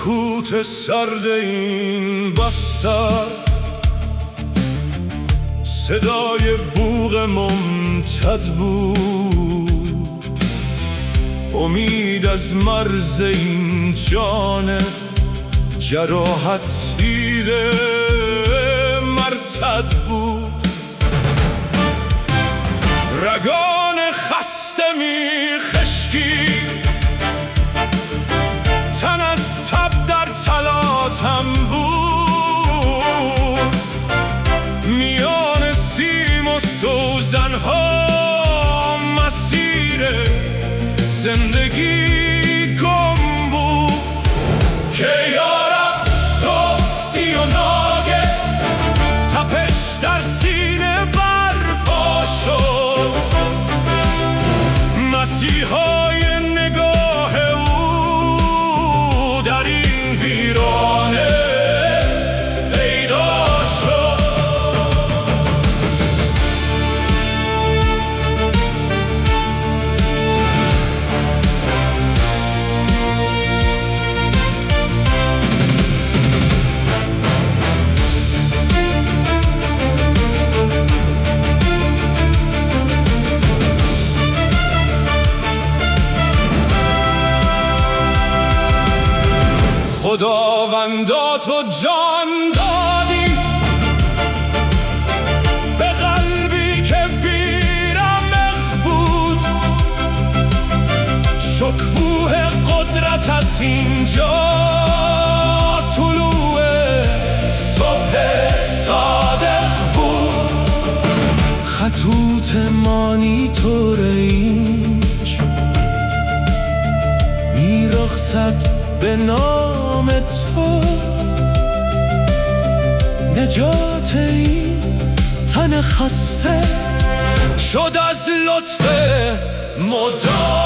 سکوت سرد این بستر، صدای بوق ممتد بود. امید از مرز این جان جراحت دیده مرتد بود. رگان خسته می خشکید، تن از تب در تلاطم بود. میان سیم و سوزنها مسیر زندگی گم بود. که یارب گفتی و ناگه تپش در سینه برپا شد. مسیحای نگاه او در این ویرانه پیدا شد. خداوندا تو جان دادی به قلبی که بی‌رمق بود. شکوه قدرتت اینجا طلوع صبح صادق بود. خطوط مانیتور اینج میرقصد به نام تو. نجات این تن خسته شد از لطف مدام.